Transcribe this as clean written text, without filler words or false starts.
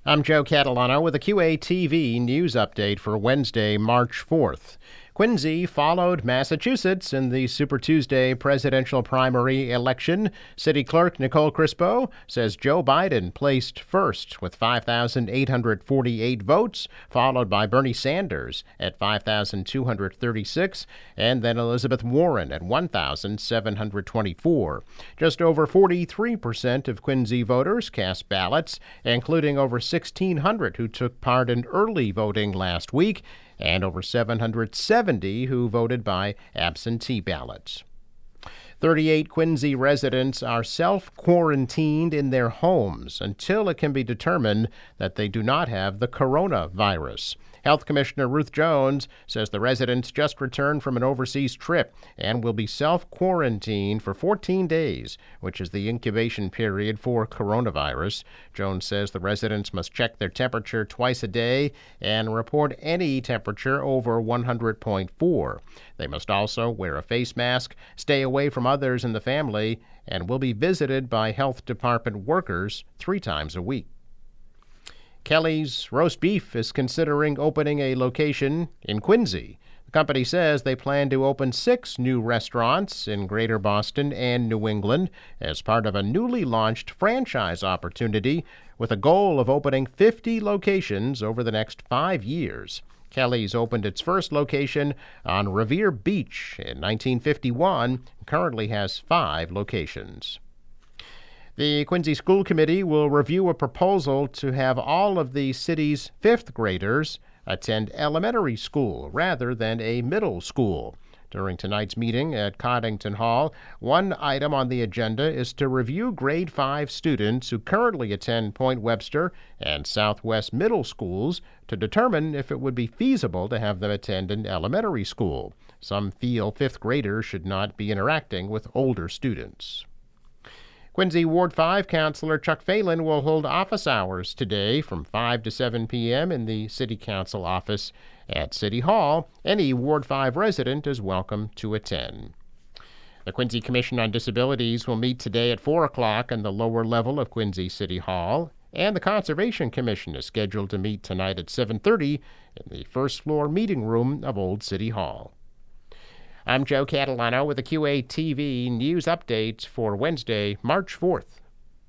I'm Joe Catalano with a QATV news update for Wednesday, March 4th. Quincy followed Massachusetts in the Super Tuesday presidential primary election. City Clerk Nicole Crispo says Joe Biden placed first with 5,848 votes, followed by Bernie Sanders at 5,236, and then Elizabeth Warren at 1,724. Just over 43% of Quincy voters cast ballots, including over 1,600 who took part in early voting last week, and over 770 who voted by absentee ballots. 38 Quincy residents are self-quarantined in their homes until it can be determined that they do not have the coronavirus. Health Commissioner Ruth Jones says the residents just returned from an overseas trip and will be self-quarantined for 14 days, which is the incubation period for coronavirus. Jones says the residents must check their temperature twice a day and report any temperature over 100.4. They must also wear a face mask, stay away from others in the family, and will be visited by health department workers 3 times a week. Kelly's Roast Beef is considering opening a location in Quincy. The company says they plan to open 6 new restaurants in Greater Boston and New England as part of a newly launched franchise opportunity with a goal of opening 50 locations over the next 5 years. Kelly's opened its first location on Revere Beach in 1951 and currently has 5 locations. The Quincy School Committee will review a proposal to have all of the city's 5th graders attend elementary school rather than a middle school. During tonight's meeting at Coddington Hall, one item on the agenda is to review grade 5 students who currently attend Point Webster and Southwest Middle Schools to determine if it would be feasible to have them attend an elementary school. Some feel 5th graders should not be interacting with older students. Quincy Ward 5 Councilor Chuck Phelan will hold office hours today from 5 to 7 p.m. in the City Council office at City Hall. Any Ward 5 resident is welcome to attend. The Quincy Commission on Disabilities will meet today at 4 o'clock in the lower level of Quincy City Hall, and the Conservation Commission is scheduled to meet tonight at 7:30 in the first floor meeting room of Old City Hall. I'm Joe Catalano with the QATV News Updates for Wednesday, March 4th.